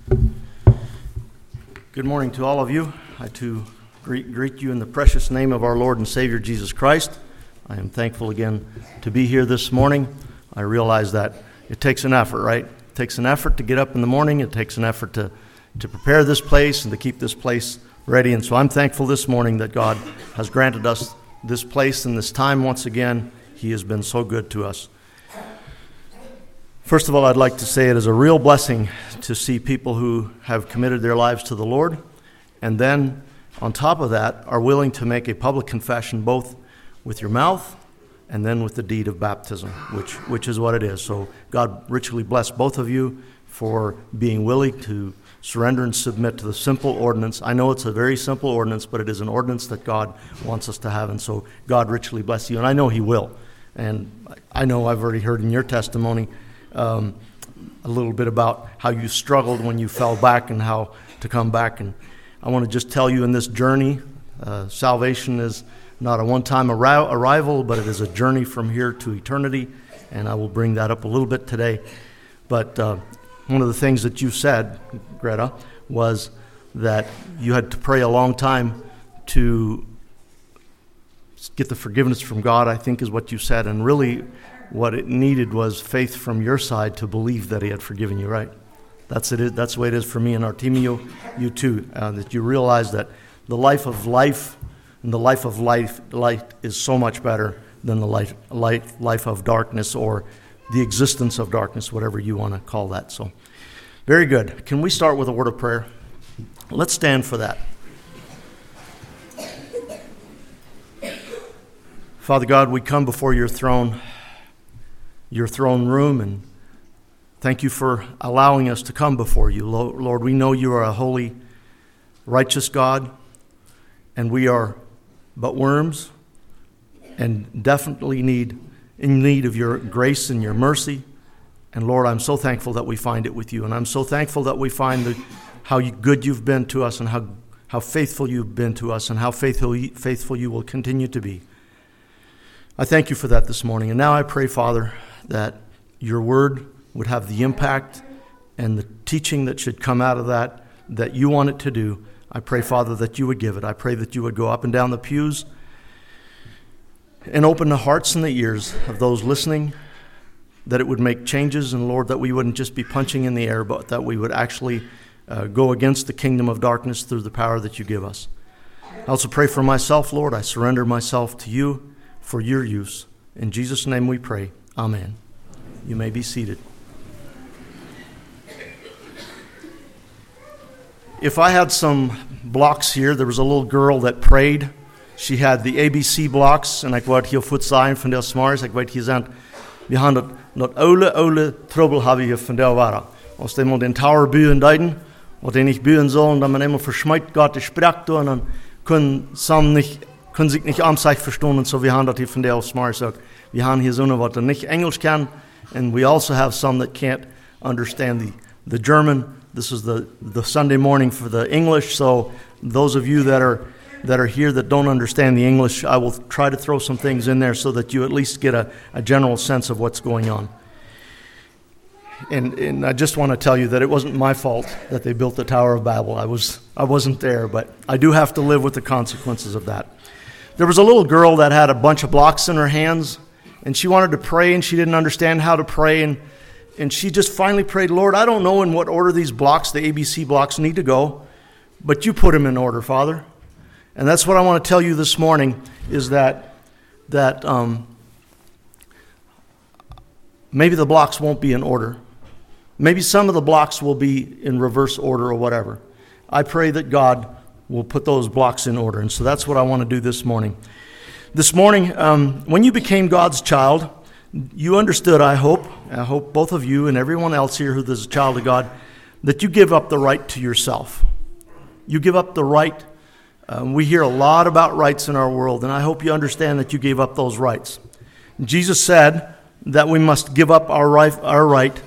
Good morning to all of you. I too greet you in the precious name of our Lord and Savior Jesus Christ. I am thankful again to be here this morning. I realize that it takes an effort, right? It takes an effort to get up in the morning. It takes an effort to prepare this place and to keep this place ready. And so I'm thankful this morning that God has granted us this place and this time once again. He has been so good to us. First of all, I'd like to say it is a real blessing to see people who have committed their lives to the Lord, and then on top of that are willing to make a public confession both with your mouth and then with the deed of baptism, which is what it is. So God richly bless both of you for being willing to surrender and submit to the simple ordinance. I know it's a very simple ordinance, but it is an ordinance that God wants us to have, and so God richly bless you, and I know He will. And I know I've already heard in your testimony a little bit about how you struggled when you fell back and how to come back. And I want to just tell you in this journey, salvation is not a one-time arrival, but it is a journey from here to eternity, and I will bring that up a little bit today. But one of the things that you said, Greta, was that you had to pray a long time to get the forgiveness from God, I think is what you said, and really what it needed was faith from your side to believe that He had forgiven you, right? That's it. That's the way it is for me and Artemio, you too, that you realize that the life of life and the life of life is so much better than the life of darkness or the existence of darkness, whatever you want to call that. So, very good. Can we start with a word of prayer? Let's stand for that. Father God, we come before your throne room, and thank you for allowing us to come before you. Lord, we know you are a holy, righteous God, and we are but worms and definitely in need of your grace and your mercy. And Lord, I'm so thankful that we find it with you, and I'm so thankful that we find how good you've been to us and how faithful you've been to us and how faithful you will continue to be. I thank you for that this morning. And now I pray, Father, that your word would have the impact and the teaching that should come out of that you want it to do. I pray, Father, that you would give it. I pray that you would go up and down the pews and open the hearts and the ears of those listening, that it would make changes, and Lord, that we wouldn't just be punching in the air, but that we would actually go against the kingdom of darkness through the power that you give us. I also pray for myself, Lord. I surrender myself to you for your use. In Jesus' name we pray. Amen. You may be seated. If I had some blocks here, there was a little girl that prayed. She had the ABC blocks, en ek wou heel goed saai van der smaars. Ek weet gesend we han dat oude trouble have hier van der wara. Als dem den Tower bühen deiden, wat den nicht bühen sollen, dann man immer verschmeit Gott die Sprach und dann können sich nicht amsach verstehen, und so wir haben das hier von der auf Smart sagt. Wir haben hier so eine, was nicht Englisch kann, and we also have some that can't understand the German. This is the Sunday morning for the English, so those of you that are here that don't understand the English, I will try to throw some things in there so that you at least get a general sense of what's going on. And I just want to tell you that it wasn't my fault that they built the Tower of Babel. I wasn't there, but I do have to live with the consequences of that. There was a little girl that had a bunch of blocks in her hands, and she wanted to pray, and she didn't understand how to pray, and she just finally prayed, Lord, I don't know in what order these blocks, the ABC blocks, need to go, but you put them in order, Father. And that's what I want to tell you this morning, is that maybe the blocks won't be in order. Maybe some of the blocks will be in reverse order or whatever. I pray that God will put those blocks in order. And so that's what I want to do this morning. This morning, when you became God's child, you understood, I hope both of you and everyone else here who is a child of God, that you give up the right to yourself. You give up the right. We hear a lot about rights in our world, and I hope you understand that you gave up those rights. Jesus said that we must give up our right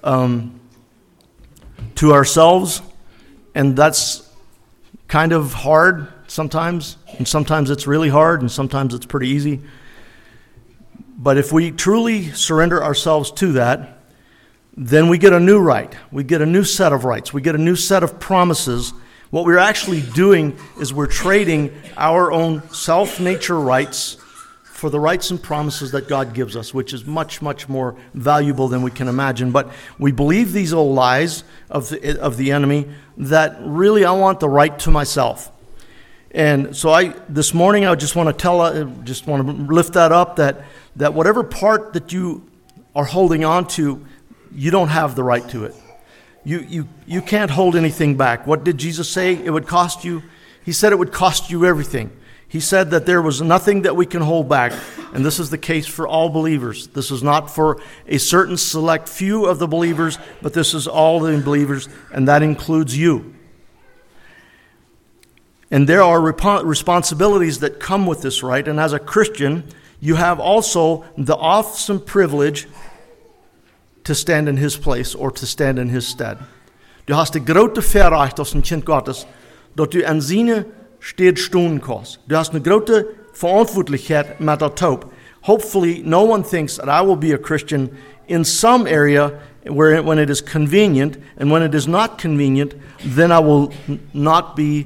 to ourselves, and that's kind of hard sometimes, and sometimes it's really hard, and sometimes it's pretty easy. But if we truly surrender ourselves to that, then we get a new right. We get a new set of rights. We get a new set of promises. What we're actually doing is we're trading our own self-nature rights for the rights and promises that God gives us, which is much, much more valuable than we can imagine. But we believe these old lies of the enemy that really I want the right to myself. And so this morning I just want to lift that up, that whatever part that you are holding on to, you don't have the right to it. You can't hold anything back. What did Jesus say it would cost you? He said it would cost you everything. He said that there was nothing that we can hold back, and this is the case for all believers. This is not for a certain select few of the believers, but this is all the believers, and that includes you. And there are responsibilities that come with this right, and as a Christian, you have also the awesome privilege to stand in his place or to stand in his stead. Du hast die grote verrecht als een kind Gottes, dat du aan zijn steed stoen kost. Du hast eine grote verantwoordelijkheid met dat hoop. Hopefully, no one thinks that I will be a Christian in some area when it is convenient, and when it is not convenient, then I will not be.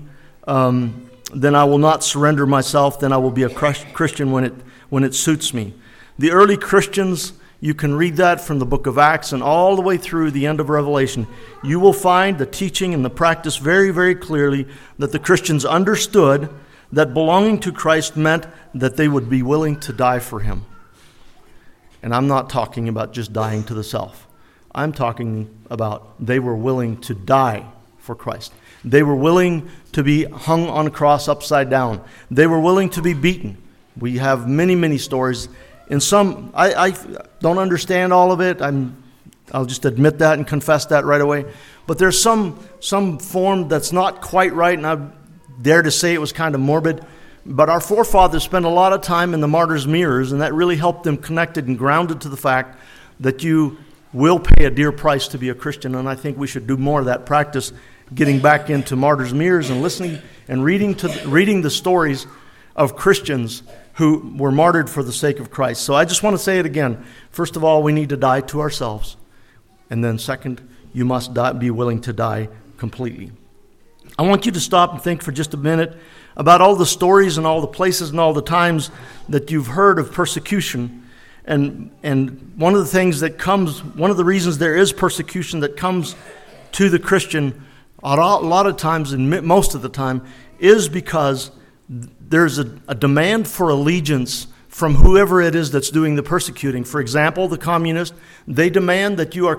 Then I will not surrender myself. Then I will be a Christian when it suits me. The early Christians, you can read that from the book of Acts and all the way through the end of Revelation. You will find the teaching and the practice very, very clearly that the Christians understood that belonging to Christ meant that they would be willing to die for him. And I'm not talking about just dying to the self. I'm talking about they were willing to die for Christ. They were willing to be hung on a cross upside down. They were willing to be beaten. We have many, many stories. In some, I don't understand all of it. I'll just admit that and confess that right away. But there's some form that's not quite right, and I dare to say it was kind of morbid. But our forefathers spent a lot of time in the martyrs' mirrors, and that really helped them connected and grounded to the fact that you will pay a dear price to be a Christian. And I think we should do more of that practice, getting back into martyrs' mirrors and listening and reading the stories of Christians who were martyred for the sake of Christ. So I just want to say it again. First of all, we need to die to ourselves. And then second, you must be willing to die completely. I want you to stop and think for just a minute about all the stories and all the places and all the times that you've heard of persecution. And one of the things that comes, one of the reasons there is persecution that comes to the Christian a lot of times, and most of the time, is because there's a demand for allegiance from whoever it is that's doing the persecuting. For example, the communists, they demand that you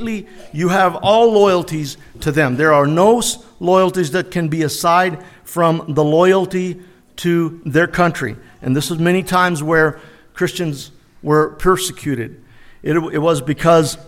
have all loyalties to them. There are no loyalties that can be aside from the loyalty to their country. And this is many times where Christians were persecuted. It was because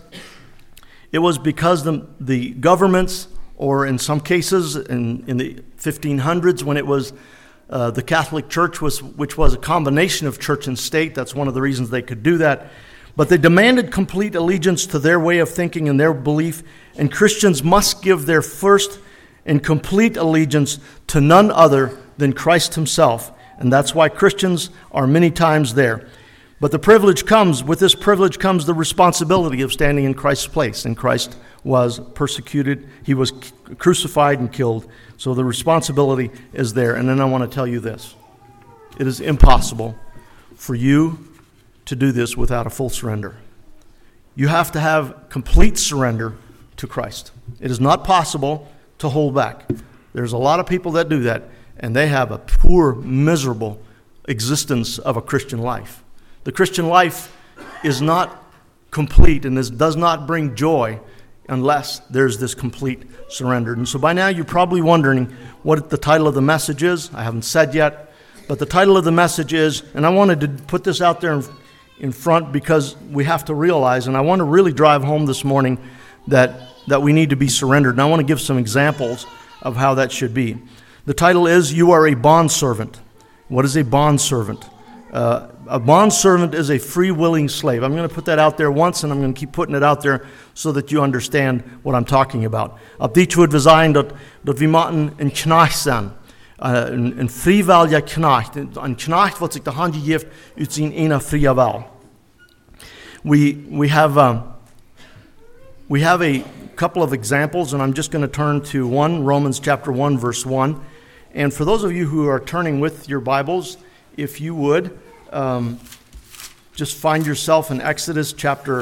the governments, or in some cases in the 1500s when it was the Catholic Church, which was a combination of church and state. That's one of the reasons they could do that. But they demanded complete allegiance to their way of thinking and their belief, and Christians must give their first and complete allegiance to none other than Christ himself. And that's why Christians are many times there. But with this privilege comes the responsibility of standing in Christ's place. And Christ was persecuted. He was crucified and killed. So the responsibility is there. And then I want to tell you this. It is impossible for you to do this without a full surrender. You have to have complete surrender to Christ. It is not possible to hold back. There's a lot of people that do that, and they have a poor, miserable existence of a Christian life. The Christian life is not complete, and this does not bring joy unless there's this complete surrender. And so by now you're probably wondering what the title of the message is. I haven't said yet, but the title of the message is, and I wanted to put this out there in front because we have to realize, and I want to really drive home this morning that we need to be surrendered. And I want to give some examples of how that should be. The title is, You Are a Bondservant. What is a bondservant? A bondservant is a free-willing slave. I'm going to put that out there once, and I'm going to keep putting it out there so that you understand what I'm talking about. Op dit woord we zijn dat we moeten een knecht zijn. Een vrijwillige knecht. Een knecht wat zich de hand geeft uit zijn ene vrije wil. We have we have a couple of examples, and I'm just going to turn to Romans chapter 1, verse 1. And for those of you who are turning with your Bibles, if you would, just find yourself in Exodus chapter...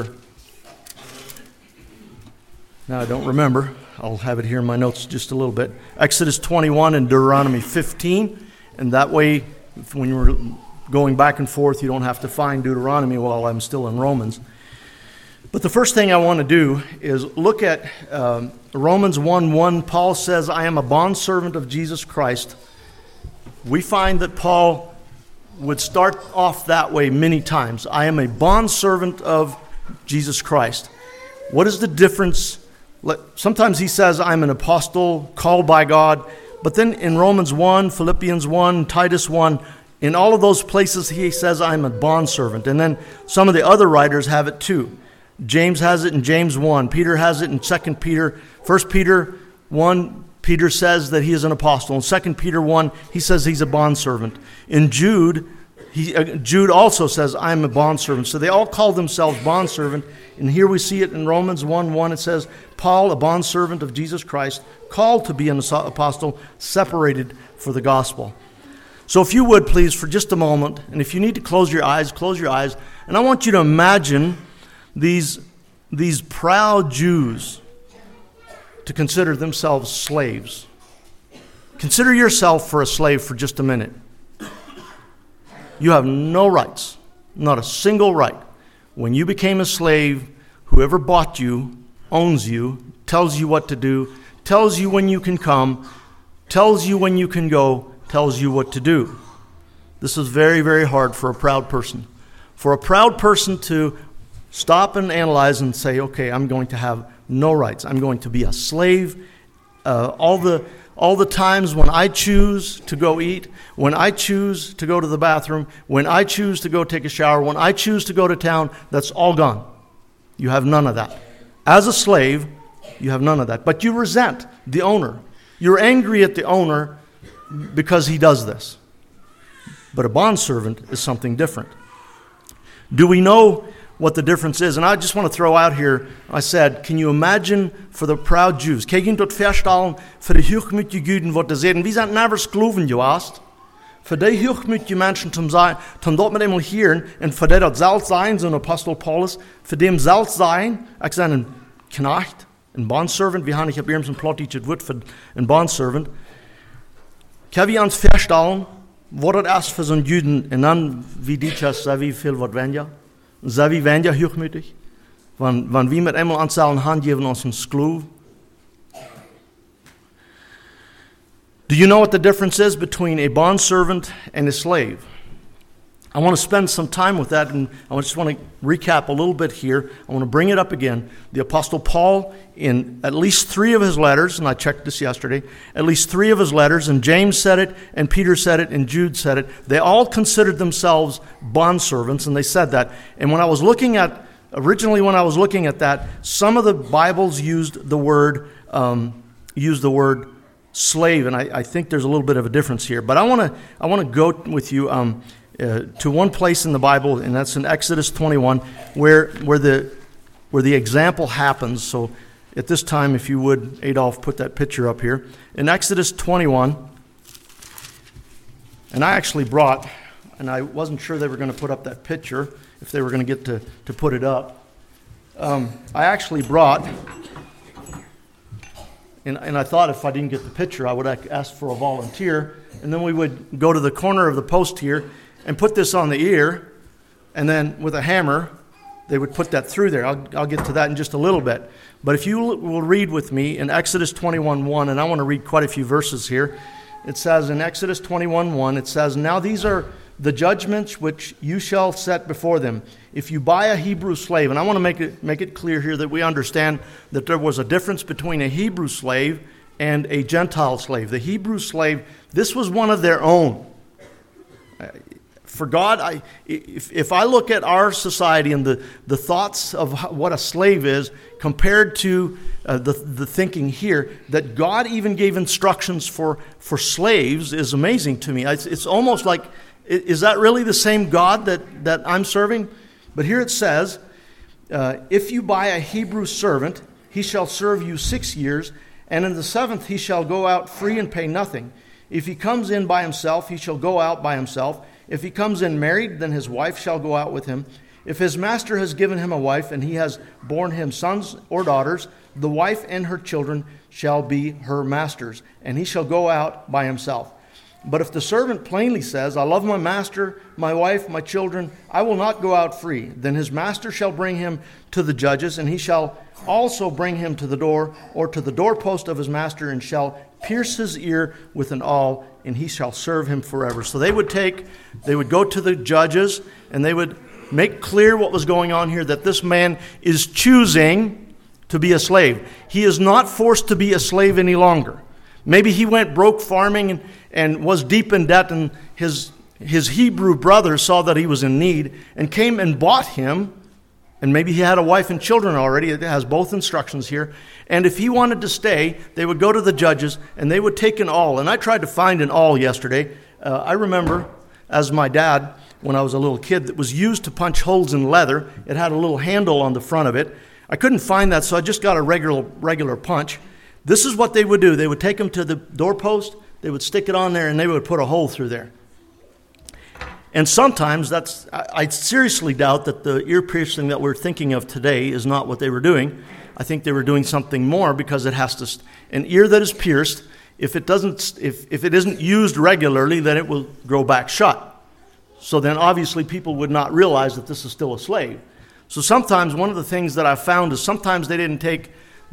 Now I don't remember. I'll have it here in my notes just a little bit. Exodus 21 and Deuteronomy 15. And that way, when you're going back and forth, you don't have to find Deuteronomy while I'm still in Romans. But the first thing I want to do is look at Romans 1:1. Paul says, I am a bondservant of Jesus Christ. We find that Paul would start off that way many times. I am a bondservant of Jesus Christ. What is the difference? Sometimes he says, I'm an apostle called by God. But then in Romans 1, Philippians 1, Titus 1, in all of those places he says, I'm a bondservant. And then some of the other writers have it too. James has it in James 1. Peter has it in 2 Peter. 1 Peter 1, Peter says that he is an apostle. In 2 Peter 1, he says he's a bondservant. In Jude also says, I'm a bondservant. So they all call themselves bondservant. And here we see it in Romans 1:1. It says, Paul, a bondservant of Jesus Christ, called to be an apostle, separated for the gospel. So if you would, please, for just a moment, and if you need to close your eyes, and I want you to imagine these proud Jews to consider themselves slaves. Consider yourself for a slave for just a minute. You have no rights, not a single right. When you became a slave, whoever bought you owns you, tells you what to do, tells you when you can come, tells you when you can go, tells you what to do. This is very, very hard for a proud person. For a proud person to stop and analyze and say, okay, I'm going to have no rights. I'm going to be a slave. All the times when I choose to go eat, when I choose to go to the bathroom, when I choose to go take a shower, when I choose to go to town, that's all gone. You have none of that. As a slave, you have none of that. But you resent the owner. You're angry at the owner because he does this. But a bondservant is something different. Do we know what the difference is? And I just want to throw out here, I said, can you imagine for the proud Jews? Kijk in tot verstellen, voor de hoogmoedige Juden wordt gezegd, wie zijn nergens geloven juist? Voor die hoogmoedige mensen, tom dat met eenmaal hier, en voor die dat zelf zijn, zo'n apostel Paulus, voor die zelf zijn, ik ben een knecht, een bondservant, ik heb hier een plot iets het woord voor een bondservant. Kan we ons verstellen, wat het is voor zo'n Juden, en dan, wie dit is, wie veel wat wen je? Zijn we weniger hoogmoedig? Wanneer we met eenmaal aan zijn hand geven ons een skloef? Do you know what the difference is between a bondservant and a slave? I want to spend some time with that, and I just want to recap a little bit here. I want to bring it up again. The Apostle Paul, in at least 3 of his letters, and I checked this yesterday, at least 3 of his letters, and James said it, and Peter said it, and Jude said it, they all considered themselves bondservants, and they said that. And when I was looking at that, some of the Bibles used the word slave, and I think there's a little bit of a difference here. But I want to go with you to one place in the Bible, and that's in Exodus 21, where the example happens. So at this time, if you would, Adolf, put that picture up here. In Exodus 21, and I actually brought, and I wasn't sure they were going to put up that picture, if they were going to get to put it up. I actually brought, and I thought if I didn't get the picture, I would ask for a volunteer, and then we would go to the corner of the post here and put this on the ear, and then with a hammer, they would put that through there. I'll get to that in just a little bit. But if you will read with me in Exodus 21:1, and I want to read quite a few verses here. It says in Exodus 21:1, it says, now these are the judgments which you shall set before them. If you buy a Hebrew slave, and I want to make it clear here that we understand that there was a difference between a Hebrew slave and a Gentile slave. The Hebrew slave, this was one of their own. For God, if I look at our society and the thoughts of what a slave is compared to the thinking here, that God even gave instructions for slaves is amazing to me. It's almost like, is that really the same God that I'm serving? But here it says, if you buy a Hebrew servant, he shall serve you 6 years, and in the 7th he shall go out free and pay nothing. If he comes in by himself, he shall go out by himself. If he comes in married, then his wife shall go out with him. If his master has given him a wife, and he has borne him sons or daughters, the wife and her children shall be her master's, and he shall go out by himself. But if the servant plainly says, I love my master, my wife, my children, I will not go out free, then his master shall bring him to the judges, and he shall also bring him to the door, or to the doorpost of his master, and shall pierce his ear with an awl, and he shall serve him forever. So they would go to the judges, and they would make clear what was going on here, that this man is choosing to be a slave. He is not forced to be a slave any longer. Maybe he went broke farming and was deep in debt, and his Hebrew brother saw that he was in need and came and bought him. And maybe he had a wife and children already. It has both instructions here. And if he wanted to stay, they would go to the judges and they would take an awl. And I tried to find an awl yesterday. I remember, as my dad, when I was a little kid, that was used to punch holes in leather. It had a little handle on the front of it. I couldn't find that, so I just got a regular punch. This is what they would do. They would take him to the doorpost, they would stick it on there, and they would put a hole through there. And sometimes I seriously doubt that the ear piercing that we're thinking of today is not what they were doing. I think they were doing something more, because it has to, an ear that is pierced, if it isn't used regularly, then it will grow back shut. So then obviously people would not realize that this is still a slave. So sometimes one of the things that I found is sometimes they didn't take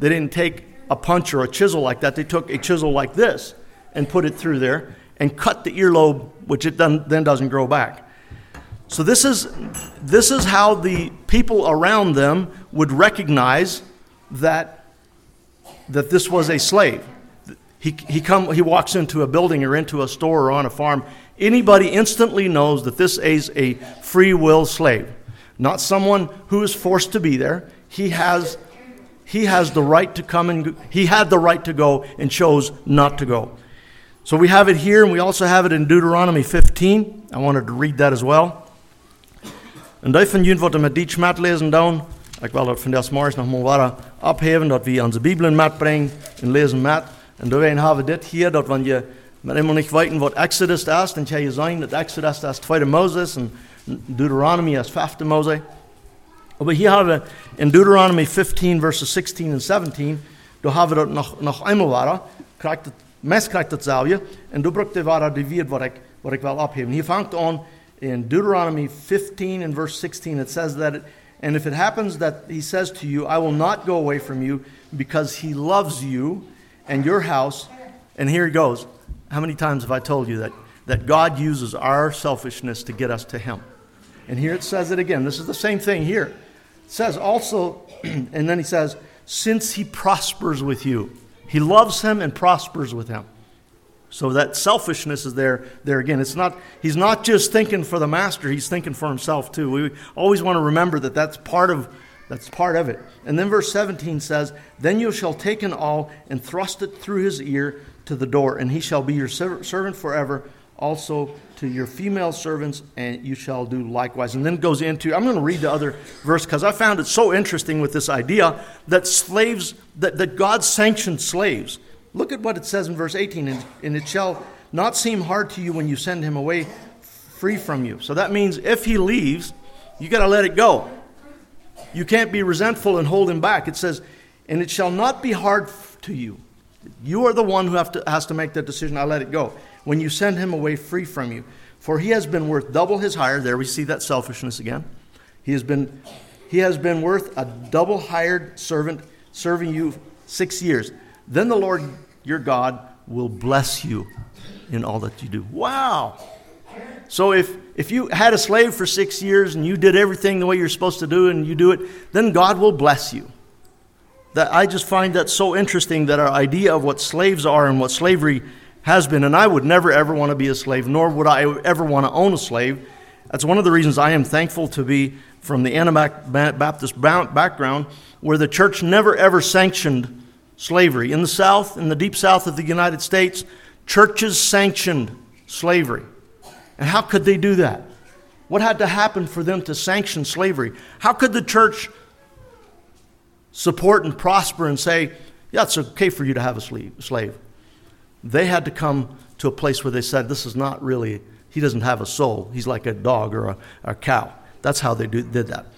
a punch or a chisel like that. They took a chisel like this and put it through there and cut the earlobe, which it then doesn't grow back. So this is how the people around them would recognize that this was a slave. He walks into a building or into a store or on a farm. Anybody instantly knows that this is a free will slave, not someone who is forced to be there. He has the right to come, and he had the right to go and chose not to go. So we have it here, and we also have it in Deuteronomy 15. I wanted to read that as well. En die van jullie wat met dit met lezen dan, ik wil dat van des morgens nog maar opheven, dat we onze Bibelen metbrengen en lezen met. En daarin hebben we dit hier, dat wanneer je met helemaal niet weten wat Exodus is, dan kan je zeggen dat Exodus is 2 Moses en Deuteronomy is 5 Moses. Maar hier hebben we in Deuteronomy 15 verses 16 en 17, daar hebben we dat nog eenmaal waar, mes krijgt hetzelfde, en daar brengt hij waar die weer wat ik wil opheven. Hier vangt aan in Deuteronomy 15 and verse 16, it says that, and if it happens that he says to you, I will not go away from you, because he loves you and your house, and here it goes. How many times have I told you that God uses our selfishness to get us to him? And here it says it again. This is the same thing here. It says also, and then he says, since he prospers with you. He loves him and prospers with him. So that selfishness is there again. He's not just thinking for the master, he's thinking for himself too. We always want to remember that's part of it. And then verse 17 says, then you shall take an awl and thrust it through his ear to the door, and he shall be your servant forever, also to your female servants, and you shall do likewise. And then it goes into, I'm going to read the other verse because I found it so interesting with this idea that slaves, that God sanctioned slaves. Look at what it says in verse 18, and it shall not seem hard to you when you send him away free from you. So that means if he leaves, you got to let it go. You can't be resentful and hold him back. It says, and it shall not be hard to you. You are the one who has to make that decision. I let it go. When you send him away free from you. For he has been worth double his hire. There we see that selfishness again. He has been worth a double hired servant serving you 6 years. Then the Lord your God will bless you in all that you do. Wow. So if you had a slave for 6 years and you did everything the way you're supposed to do and you do it, then God will bless you. That I just find that so interesting, that our idea of what slaves are and what slavery has been, and I would never ever want to be a slave, nor would I ever want to own a slave. That's one of the reasons I am thankful to be from the Anabaptist background, where the church never ever sanctioned slavery. In the South, in the deep South of the United States, churches sanctioned slavery. And how could they do that? What had to happen for them to sanction slavery? How could the church support and prosper and say, yeah, it's okay for you to have a slave. They had to come to a place where they said, this is not really, he doesn't have a soul. He's like a dog or a cow. That's how they did that.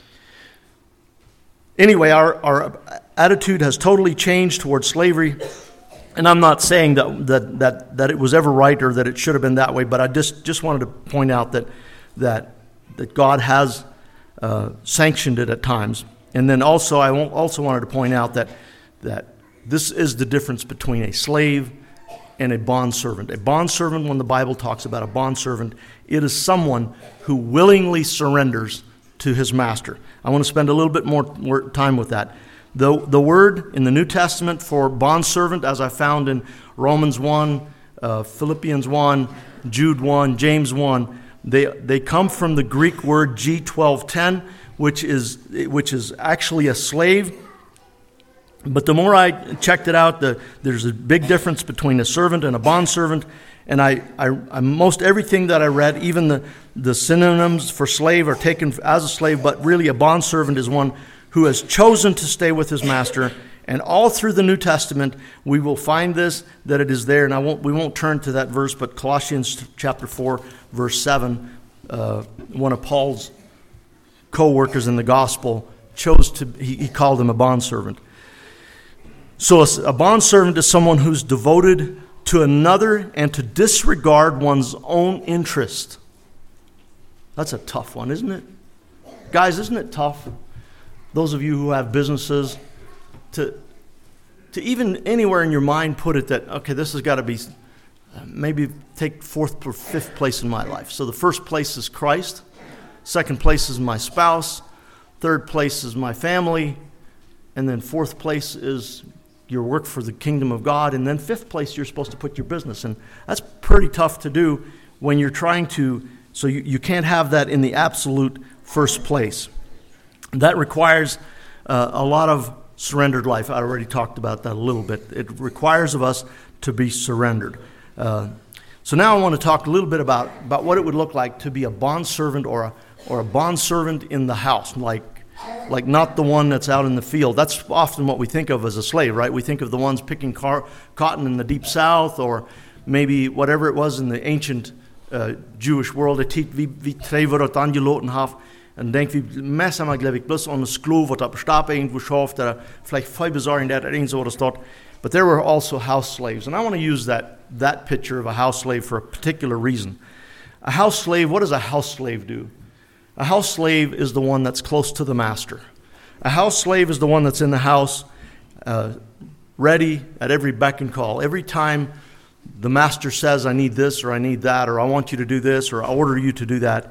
Anyway, our attitude has totally changed towards slavery. And I'm not saying that it was ever right or that it should have been that way, but I just wanted to point out that God has sanctioned it at times. And then also I also wanted to point out that this is the difference between a slave and a bondservant. A bondservant, when the Bible talks about a bondservant, it is someone who willingly surrenders to his master. I want to spend a little bit more time with that. The word in the New Testament for bondservant, as I found in Romans 1, Philippians 1, Jude 1, James 1, they come from the Greek word G1210, which is actually a slave. But the more I checked it out, there's a big difference between a servant and a bondservant. And I most everything that I read, even the synonyms for slave are taken as a slave, but really a bondservant is one who has chosen to stay with his master. And all through the New Testament, we will find this, that it is there. And we won't turn to that verse, but Colossians chapter 4, verse 7, one of Paul's co-workers in the gospel he called him a bondservant. So a bondservant is someone who's devoted to another and to disregard one's own interest. That's a tough one, isn't it? Guys, isn't it tough? Those of you who have businesses, to even anywhere in your mind put it that, okay, this has got to be, maybe take fourth or fifth place in my life. So the first place is Christ. Second place is my spouse. Third place is my family. And then fourth place is your work for the kingdom of God. And then fifth place, you're supposed to put your business. And that's pretty tough to do when you're trying to, so you can't have that in the absolute first place. That requires a lot of surrendered life. I already talked about that a little bit. It requires of us to be surrendered. So now I want to talk a little bit about what it would look like to be a bondservant or a bondservant in the house, like not the one that's out in the field. That's often what we think of as a slave, right? We think of the ones picking cotton in the deep south, or maybe whatever it was in the ancient Jewish world. Vi trever åt angeloten have. En denk vi mest einmal, glaube ich, bloß an das Sklo, wat op Stab irgendwo schafft, der vielleicht voll bizarre in that irgend so dort. But there were also house slaves. And I want to use that picture of a house slave for a particular reason. A house slave, what does a house slave do? A house slave is the one that's close to the master. A house slave is the one that's in the house, ready at every beck and call. Every time the master says, I need this, or I need that, or I want you to do this, or I order you to do that,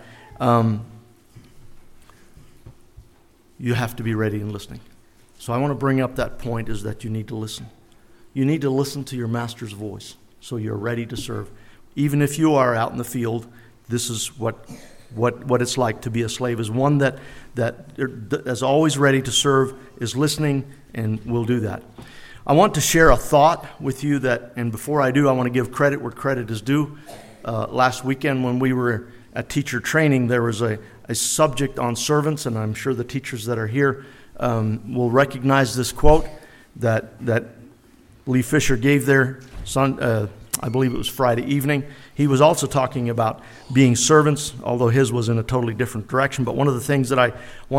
you have to be ready and listening. So I want to bring up that point, is that you need to listen. You need to listen to your master's voice so you're ready to serve. Even if you are out in the field, this is what it's like to be a slave, is one that is always ready to serve, is listening, and will do that. I want to share a thought with you and before I do, I want to give credit where credit is due. Last weekend when we were at teacher training, there was a subject on servants, and I'm sure the teachers that are here will recognize this quote that Lee Fisher gave their son, I believe it was Friday evening. He was also talking about being servants, although his was in a totally different direction. But one of the things that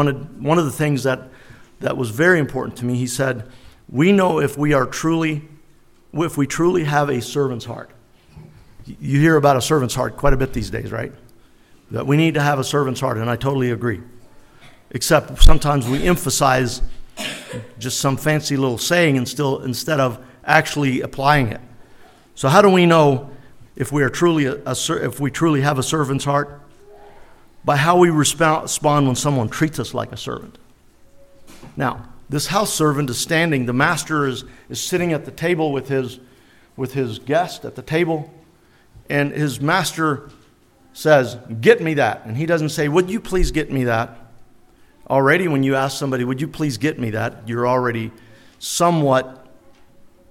was very important to me, he said, we know if we truly have a servant's heart. You hear about a servant's heart quite a bit these days, right? That we need to have a servant's heart, and I totally agree. Except sometimes we emphasize just some fancy little saying instead of actually applying it. So how do we know if we truly have a servant's heart? By how we respond when someone treats us like a servant. Now, this house servant is standing. The master is sitting at the table with his guest at the table, and his master says, "Get me that." And he doesn't say, "Would you please get me that?" Already, when you ask somebody, "Would you please get me that?" you're already somewhat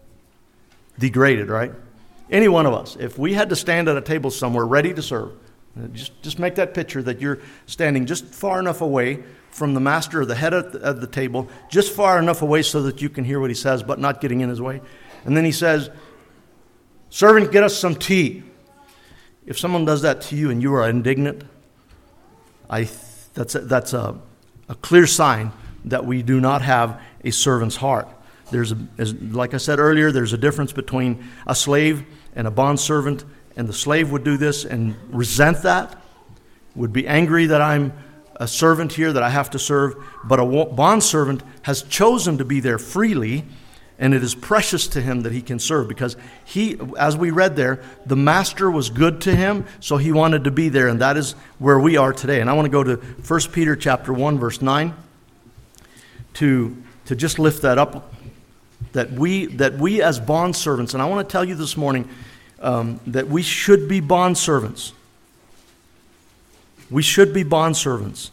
degraded, right? Any one of us, if we had to stand at a table somewhere ready to serve, Just make that picture that you're standing just far enough away from the master or the head of the table, just far enough away so that you can hear what he says, but not getting in his way. And then he says, "Servant, get us some tea." If someone does that to you and you are indignant, that's a clear sign that we do not have a servant's heart. Like I said earlier, there's a difference between a slave and a bondservant, and the slave would do this and resent that, would be angry that I'm a servant here, that I have to serve, but a bondservant has chosen to be there freely, and it is precious to him that he can serve, because he, as we read there, the master was good to him, so he wanted to be there, and that is where we are today. And I want to go to 1 Peter chapter 1, verse 9, to just lift that up, that we as bondservants, and I want to tell you this morning that we should be bondservants. We should be bondservants.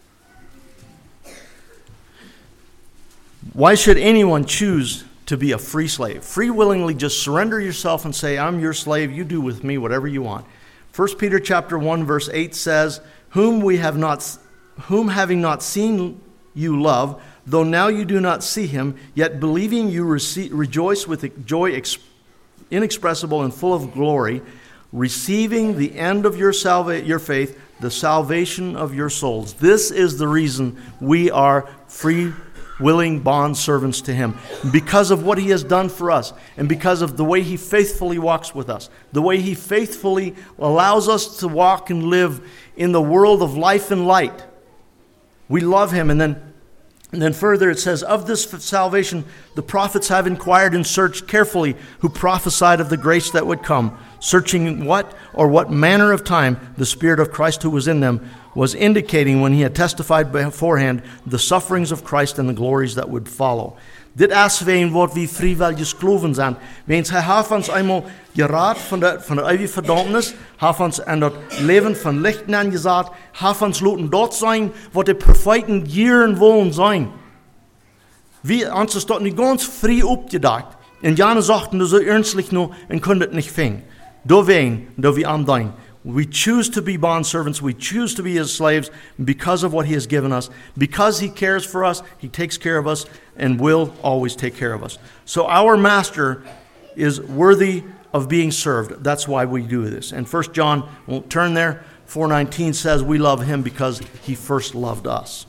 Why should anyone choose to be a free slave? Free willingly just surrender yourself and say, "I'm your slave, you do with me whatever you want." 1 Peter chapter 1 verse 8 says, whom having not seen you love, though now you do not see him, yet believing you rejoice with joy inexpressible and full of glory, receiving the end of your faith, the salvation of your souls. This is the reason we are free, willing bond servants to him, because of what he has done for us, and because of the way he faithfully walks with us, the way he faithfully allows us to walk and live in the world of life and light. We love him. And then further it says, of this salvation the prophets have inquired and searched carefully, who prophesied of the grace that would come, searching what manner of time the Spirit of Christ who was in them was indicating when he had testified beforehand the sufferings of Christ and the glories that would follow. Dit asween word wie vrijwillig kloven zijn. Weens hij heeft ons eenmaal geraad van de eeuwige verdammnis, heeft ons in dat leven van licht aangezaad, heeft ons laten dat zijn wat de profeten jaren willen zijn. Wie ons is dat niet ganz vrij opgedacht. En jane sagten du so ernstlich nur und kundet nicht fing. Do wein, do we am dein. We choose to be bondservants. We choose to be his slaves because of what he has given us. Because he cares for us, he takes care of us and will always take care of us. So our master is worthy of being served. That's why we do this. And 1 John, won't turn there, 4:19 says we love him because he first loved us.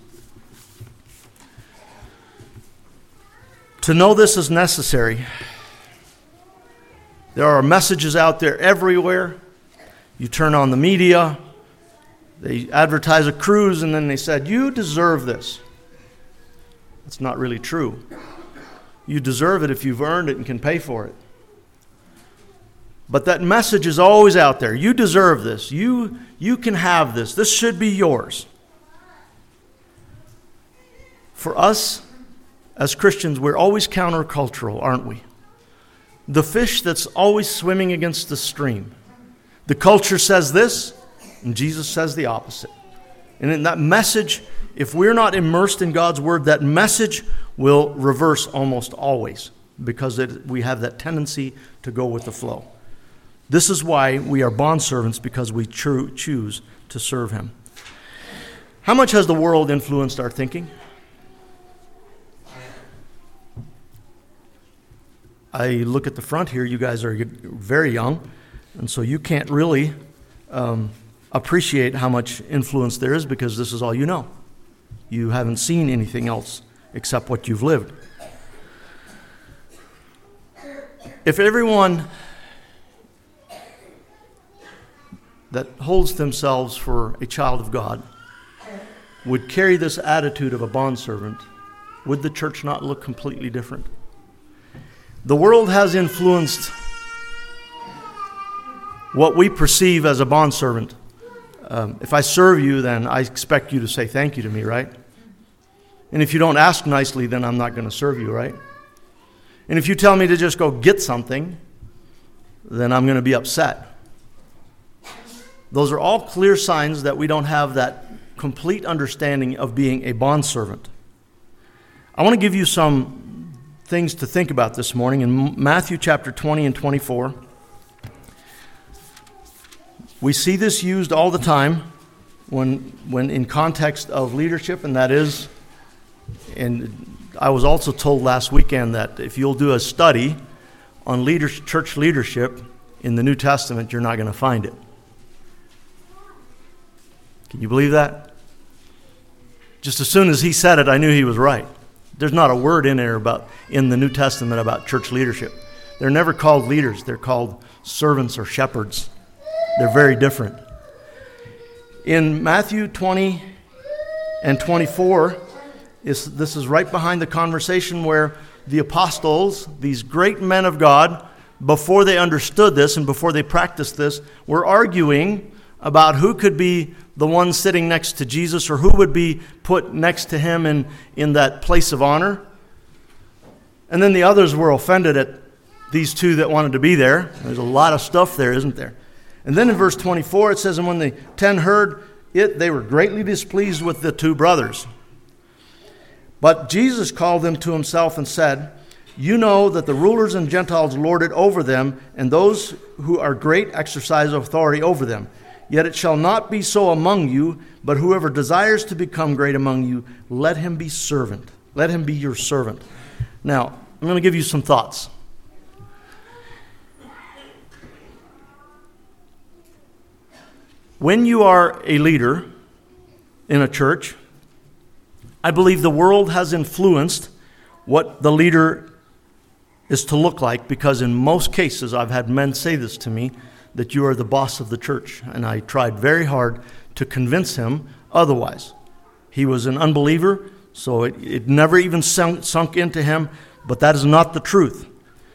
To know this is necessary. There are messages out there everywhere. You turn on the media, they advertise a cruise, and then they said, you deserve this. That's not really true. You deserve it if you've earned it and can pay for it. But that message is always out there. You deserve this. You can have this. This should be yours. For us, as Christians, we're always countercultural, aren't we? The fish that's always swimming against the stream. The culture says this, and Jesus says the opposite. And in that message, if we're not immersed in God's Word, that message will reverse almost always, because we have that tendency to go with the flow. This is why we are bondservants, because we choose to serve him. How much has the world influenced our thinking? I look at the front here, you guys are very young, and so you can't really appreciate how much influence there is, because this is all you know. You haven't seen anything else except what you've lived. If everyone that holds themselves for a child of God would carry this attitude of a bondservant, would the church not look completely different? The world has influenced what we perceive as a bondservant. If I serve you, then I expect you to say thank you to me, right? And if you don't ask nicely, then I'm not going to serve you, right? And if you tell me to just go get something, then I'm going to be upset. Those are all clear signs that we don't have that complete understanding of being a bondservant. I want to give you some things to think about this morning. In Matthew chapter 20 and 24, We see this used all the time when in context of leadership, and that is, and I was also told last weekend that if you'll do a study on church leadership in the New Testament, you're not going to find it. Can you believe that? Just as soon as he said it, I knew he was right. There's not a word in there in the New Testament about church leadership. They're never called leaders. They're called servants or shepherds. They're very different. In Matthew 20 and 24, this is right behind the conversation where the apostles, these great men of God, before they understood this and before they practiced this, were arguing about who could be the one sitting next to Jesus or who would be put next to him in that place of honor. And then the others were offended at these two that wanted to be there. There's a lot of stuff there, isn't there? And then in verse 24 it says, and when the 10 heard it, they were greatly displeased with the two brothers. But Jesus called them to himself and said, you know that the rulers and Gentiles lord it over them, and those who are great exercise authority over them. Yet it shall not be so among you, but whoever desires to become great among you, let him be servant. Let him be your servant. Now, I'm going to give you some thoughts. When you are a leader in a church, I believe the world has influenced what the leader is to look like, because in most cases, I've had men say this to me, that you are the boss of the church. And I tried very hard to convince him otherwise. He was an unbeliever, so it never even sunk into him, but that is not the truth.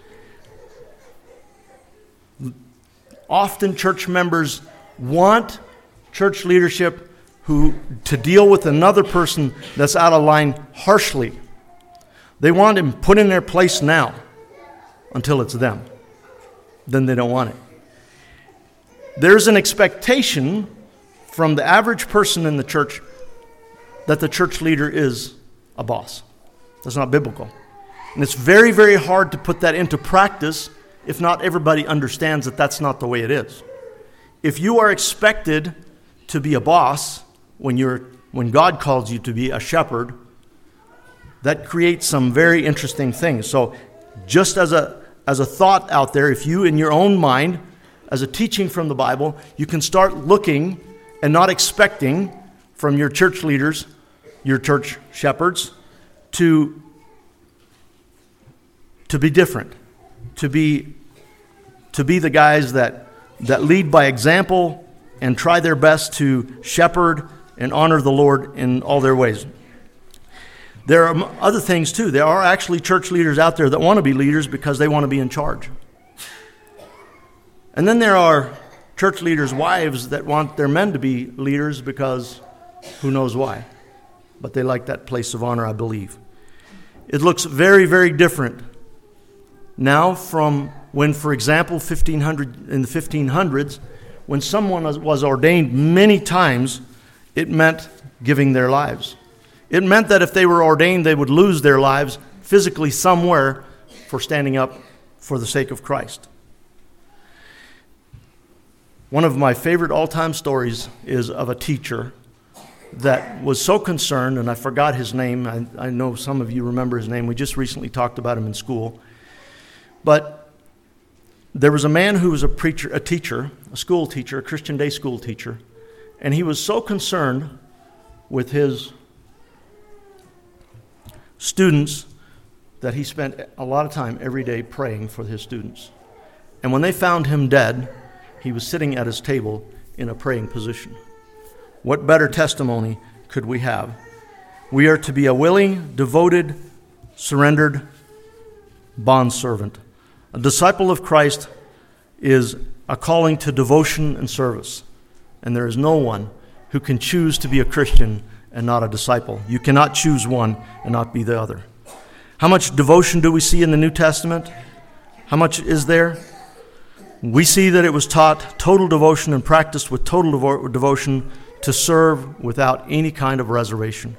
Often church members want church leadership to deal with another person that's out of line harshly. They want him put in their place now until it's them. Then they don't want it. There's an expectation from the average person in the church that the church leader is a boss. That's not biblical. And it's very, very hard to put that into practice if not everybody understands that that's not the way it is. If you are expected to be a boss when God calls you to be a shepherd, that creates some very interesting things. So just as a thought out there, if you in your own mind, as a teaching from the Bible, you can start looking and not expecting from your church leaders, your church shepherds, to be different, to be the guys that lead by example and try their best to shepherd and honor the Lord in all their ways. There are other things too. There are actually church leaders out there that want to be leaders because they want to be in charge. And then there are church leaders' wives that want their men to be leaders because who knows why. But they like that place of honor, I believe. It looks very, very different now from when, for example, in the 1500s, when someone was ordained many times, it meant giving their lives. It meant that if they were ordained, they would lose their lives physically somewhere for standing up for the sake of Christ. One of my favorite all-time stories is of a teacher that was so concerned, and I forgot his name. I know some of you remember his name. We just recently talked about him in school. But there was a man who was a teacher, a school teacher, a Christian day school teacher, and he was so concerned with his students that he spent a lot of time every day praying for his students. And when they found him dead, he was sitting at his table in a praying position. What better testimony could we have? We are to be a willing, devoted, surrendered bondservant. A disciple of Christ is a calling to devotion and service. And there is no one who can choose to be a Christian and not a disciple. You cannot choose one and not be the other. How much devotion do we see in the New Testament? How much is there? We see that it was taught total devotion and practiced with total devotion to serve without any kind of reservation.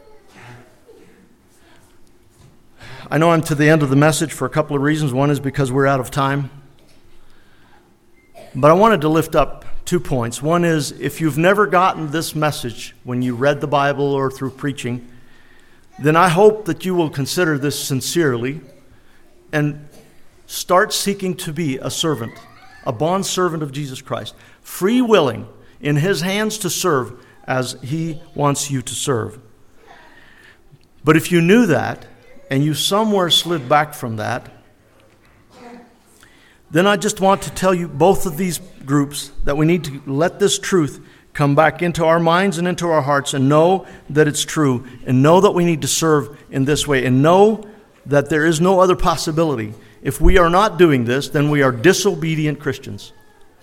I know I'm to the end of the message for a couple of reasons. One is because we're out of time. But I wanted to lift up 2 points. One is, if you've never gotten this message when you read the Bible or through preaching, then I hope that you will consider this sincerely and start seeking to be a servant, a bondservant of Jesus Christ, free willing, in His hands to serve as He wants you to serve. But if you knew that, and you somewhere slid back from that, then I just want to tell you, both of these groups, that we need to let this truth come back into our minds and into our hearts and know that it's true, and know that we need to serve in this way, and know that there is no other possibility. If we are not doing this, then we are disobedient Christians.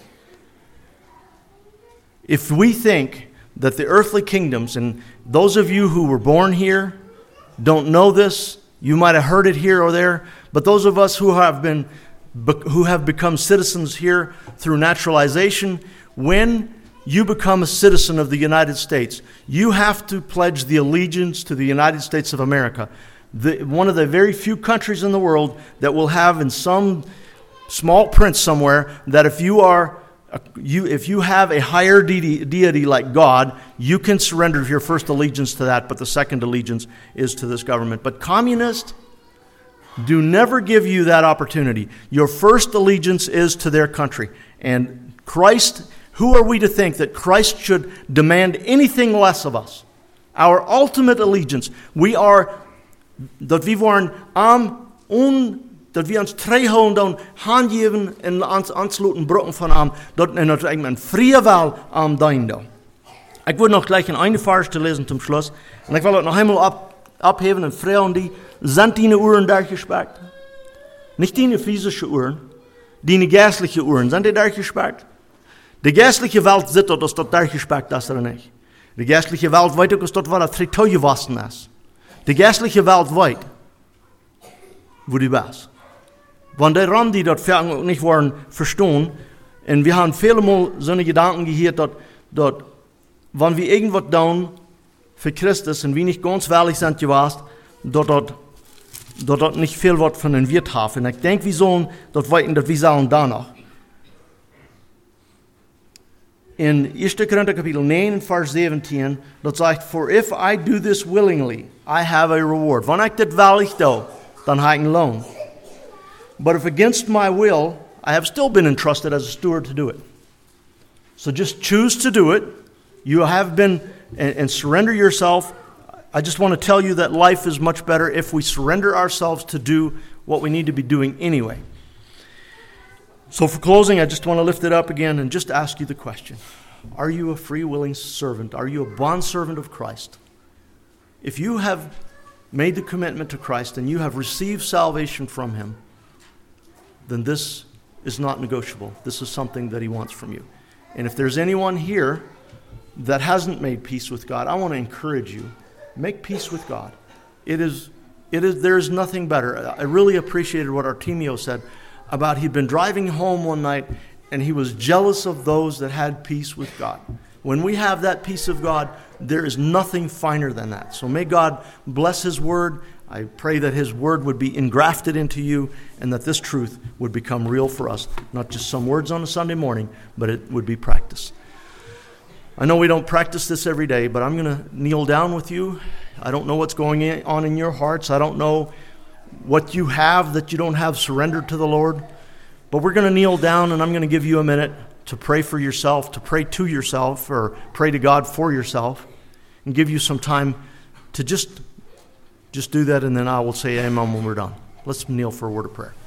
If we think that the earthly kingdoms, and those of you who were born here don't know this, you might have heard it here or there, but those of us who have become citizens here through naturalization, when you become a citizen of the United States, you have to pledge the allegiance to the United States of America, one of the very few countries in the world that will have in some small print somewhere that if you have a higher deity like God, you can surrender your first allegiance to that, but the second allegiance is to this government. But communists do never give you that opportunity. Your first allegiance is to their country. And Christ, who are we to think that Christ should demand anything less of us? Our ultimate allegiance, dat we waren dat we ons treihouden dan handgeven en ansluiten brokken van en dat ik mijn vrije wel dienen. Ik wil nog gleich een einde vers te lezen zum Schluss. En ik wil het nog eenmaal abheben en vragen die, zijn die uren daar gespekt? Niet die physische uren, die geestliche uren, zijn die daar gespekt? De geestliche Welt zit dat dat daar gespekt is er niet. De geestliche Welt weet ook dat wat het frituur gewassen is. De geestliche Welt weet, wo die was. Want die Ram, die dat ook niet worden verstaan, en we hebben vele zo'n gedanken gehad, dat wanneer we irgendwas doen voor Christus en we niet ganz weilig zijn geweest, dat niet veel wordt van een Wirt heeft. En ik denk, we zullen dat weten, dat we zullen danach. In 1 Korinther kapitel 9, vers 17, dat zegt, for if I do this willingly, I have a reward. Wanneer ik dit weilig doe, dan heb ik een loon. But if against my will, I have still been entrusted as a steward to do it. So just choose to do it. You have been, and surrender yourself. I just want to tell you that life is much better if we surrender ourselves to do what we need to be doing anyway. So for closing, I just want to lift it up again and just ask you the question. Are you a free, willing servant? Are you a bondservant of Christ? If you have made the commitment to Christ and you have received salvation from Him, then this is not negotiable. This is something that He wants from you. And if there's anyone here that hasn't made peace with God, I want to encourage you, make peace with God. There is nothing better. I really appreciated what Artemio said about he'd been driving home one night and he was jealous of those that had peace with God. When we have that peace of God, there is nothing finer than that. So may God bless His Word. I pray that His Word would be engrafted into you and that this truth would become real for us. Not just some words on a Sunday morning, but it would be practice. I know we don't practice this every day, but I'm going to kneel down with you. I don't know what's going on in your hearts. I don't know what you have that you don't have surrendered to the Lord. But we're going to kneel down and I'm going to give you a minute to pray for yourself, to pray to yourself, or pray to God for yourself, and give you some time to just do that, and then I will say amen when we're done. Let's kneel for a word of prayer.